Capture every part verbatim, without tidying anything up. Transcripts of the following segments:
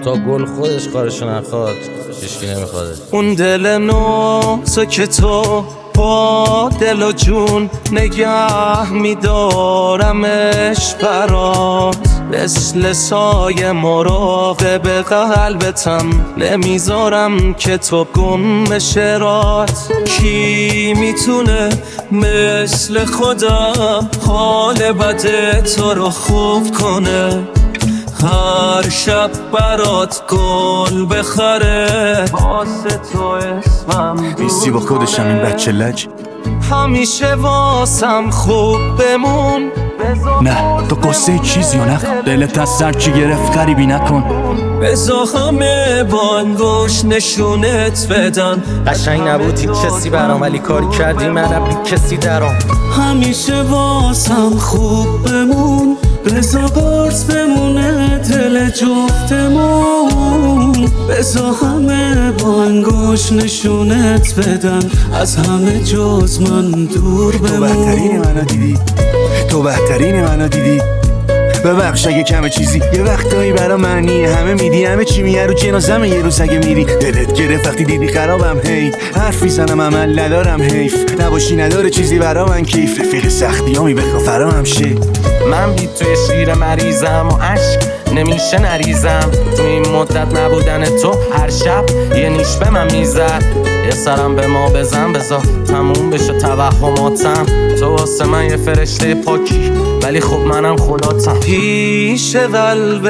تا گل خودش کارشو نخواد هیچکی نمیخواده. اون دل نازه که تو با دل و جون نگه میدارمش برات، مثل سایه مراقب قلبتم، نمیذارم که تو گم بشه رات. کی میتونه مثل خودم حال بد تو رو خوب کنه، هر شب برات گل بخره، واسه تو اسمم بیستی با خودشم این بچه لج، همیشه واسم خوب بمون. نه تو قصه چیزی و نخ، دلت از سر چی گرفت غریبی نکن. بزا همه با انگوش نشونت بدن، قشنگ نبود هیچ کسی برام ولی کاری کردی منم بی کسی درام. همیشه واسم خوب بمون، بزا قرص بمونه دل جفتمون. بزا همه با انگوش نشونت بدن، از همه جز من دور بمون. تو بهترین منو دیدی، تو بهترین منو دیدی. ببخش اگه کمه چیزی، یه وقتایی برا معنی همه میدی، همه چی میه رو جنازم یه روز اگه میری. دلت گرفت وقتی دیدی خرابم، هی حرف میزنم عمل ندارم، حیف نباشی نداره چیزی برا من کیف. رفیق سختیامی بخوا فرام شه، من بی توی شیر مریضم و عشق نمیشه نریزم. تو این مدت نبودن تو هر شب یه نیش به من میزد. یه سرم به ما بزن بذار تموم بشه توهماتم. تو واسه من یه فرشته پاکی ولی خب منم خلاتم. پیش قلب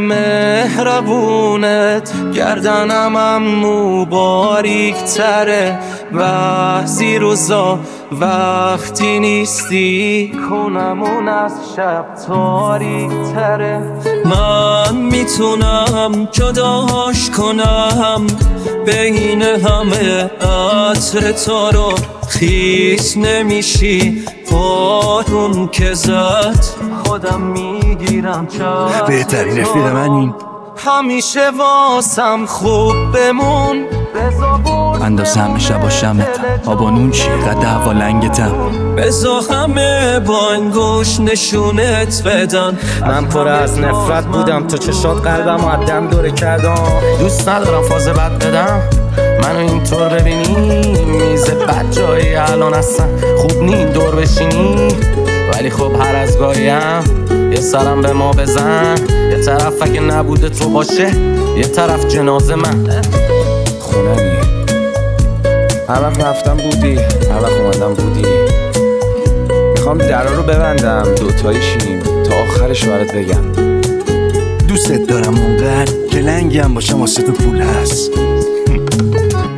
مهربونت گردنم امو باریک تره، بعضی روزا وقتی نیستی کنمون از شب تاریک تره. من میتونم جداش کنم بین همه عطر تو رو، خیس نمیشی بارون که زد خودم میگیرم چشم. بهترین رفیق من این، همیشه واسم خوب بمون. اندازه همه شبا شمت آبانون چی قد هوا لنگتم. بزا همه با انگوش نشونت بدن، من پر از نفرت بودم تو چشات قلبم و عدم دوره کردم. دوست ندارم فاز بد بدم منو اینطور ببینی، میز بد جایی الان اصلا خوب نی دور بشینی. ولی خب هر از گاهیم یه سرم به ما بزن، یه طرف اگه نبوده تو باشه یه طرف جنازه من. خونمی هر وقت رفتم بودی، هر وقت اومدم بودی. میخوام درا رو ببندم دوتایی شیم تا آخرش برات بگم. دوستت دارم اونقدر که لنگم باشم واسه تو پول هست.